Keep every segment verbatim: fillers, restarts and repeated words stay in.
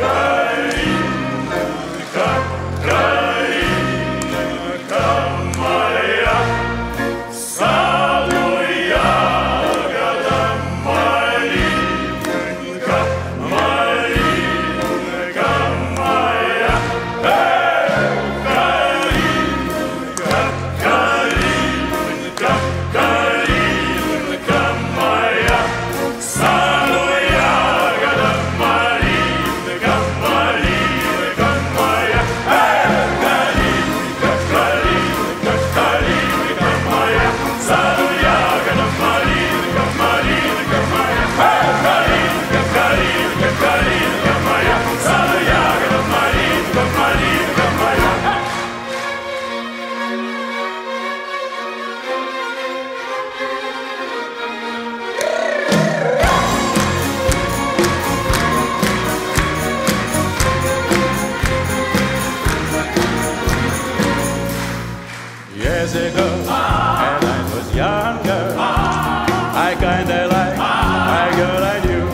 Years ago, and I was younger, I kinda liked a girl I knew.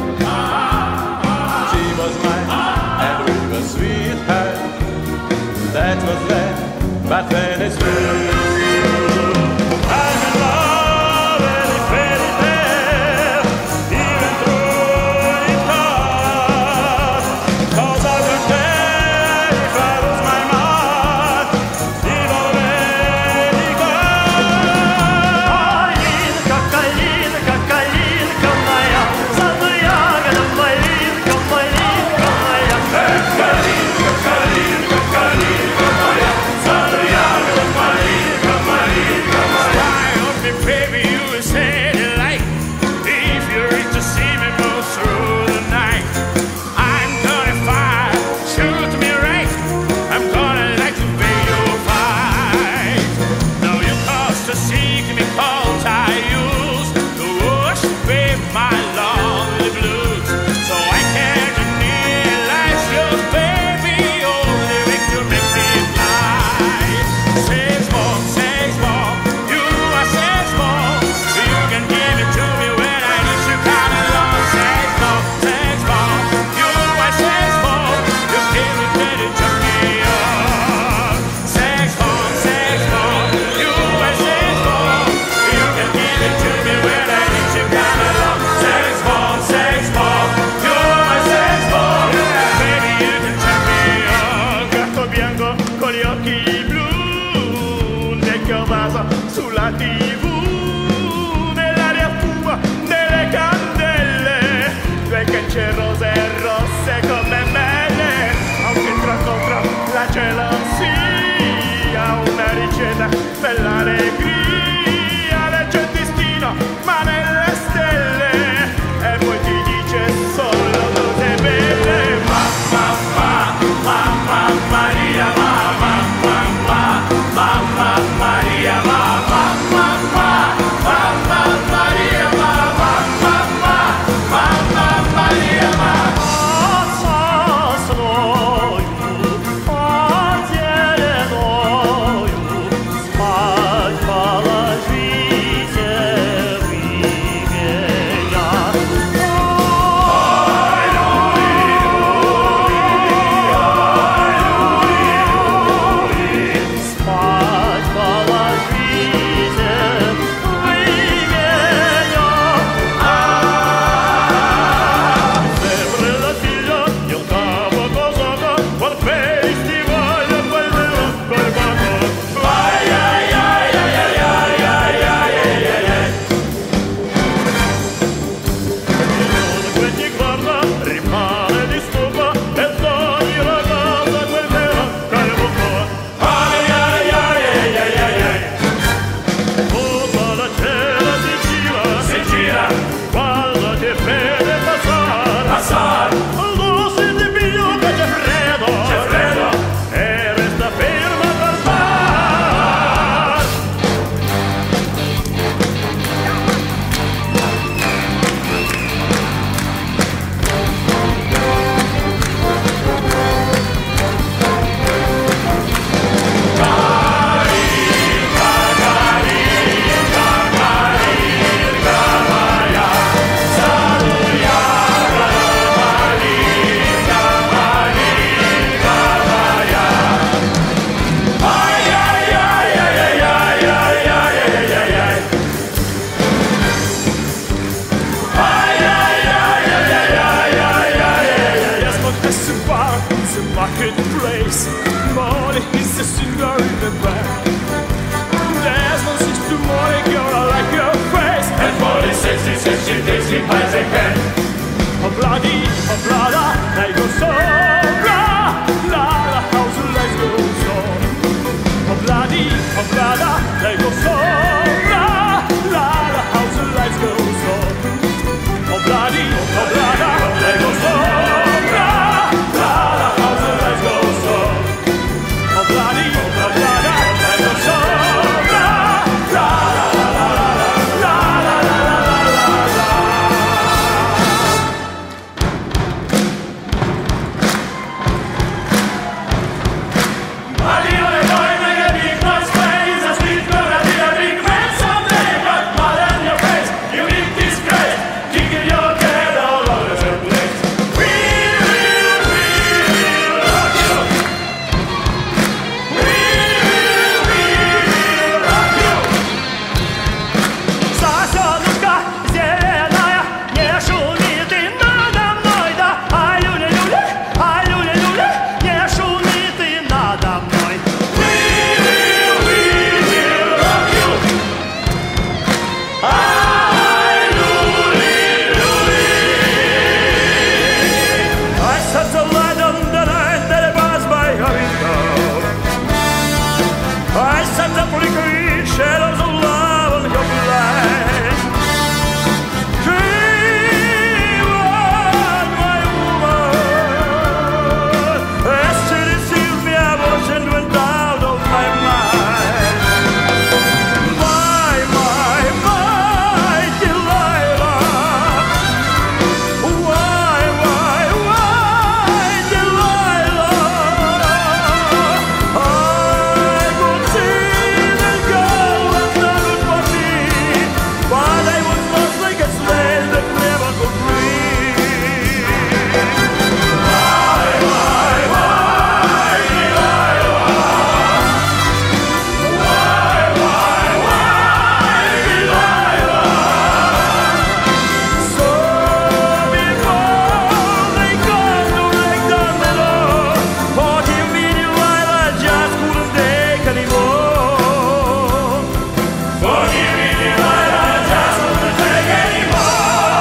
She was mine, and we were sweethearts. That was then, but then it's true. I'm in love with a fairy tale, even though it hurts. 'Cause I could tell if I lose my mind, it already gone. Калинка, калинка, калинка моя, саду ягода малинка, малинка моя. Калинка, калинка, калинка моя, саду ягода малинка, малинка моя. Smile me, baby, you will say it like if you reach to see me go through the night. I'm thirty-five, shoot me right. I'm gonna like to pay your fight. Now you cost to seek me cause I used to wash away my lonely blues. So I can't need life's yours, baby, only way to make me fly. Says more, says more, you are says more. You can give it to me when I need you kind of long. Says more, says more, you are says more. You give me that it took me on. Says more, says more, you are says more. You can give it to me when I need you kind of long. Says more, says more, you are says more. Baby, you can turn me on. Gatto bianco con gli occhi blu, un vecchio vaso sulla tivù, nell'aria fuma delle candele, due cance rose e rosse come mele, anche tra contro la gelosia, una ricetta per l'allegria, legge il destino ma nelle stelle, e poi ti dice solo cose belle. Mamma, mamma Maria, mamma, mamma, mamma Maria, mamma, mamma, mamma Maria, mamma, mamma, mamma Maria, mamma. Сосною, по зеленою, wicked place. Morning is the cigar in the back. There's no six to morning, girl, I like your face. And Molly says she says she takes it as a can. A bloody, a blada, they go so blah, la la, how's the lights go so. A bloody, a blada, they go so blah, la la, how's the lights go so. A bloody, a blada, they go so blah, la la, how's the lights go so. A bloody, a blada, they go so blah, la la la la la la la la la la. Shadows of love on your blind. Dream on, my woman. As to deceive me, I was and went out of my mind. My, my, my Delilah. Why, why, why Delilah? I could see the girl was not good for me, but I was lost like a slave that never could breathe. Why, why, why Delilah? Why, why, why Delilah? So before they come to break down the door, forgive me Delilah, I just couldn't take anymore. Forgive me Delilah, I just couldn't take anymore.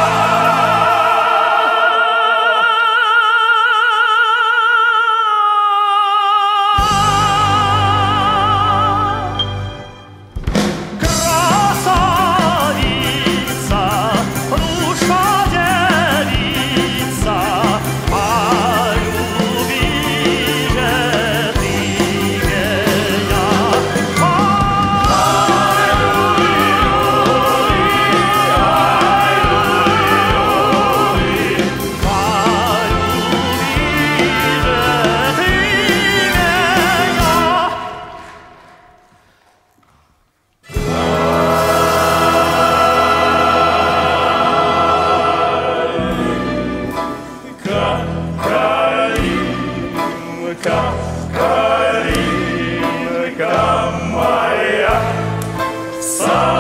Красавица, душа девица, полюби же ты меня. Калинка, калинка моя,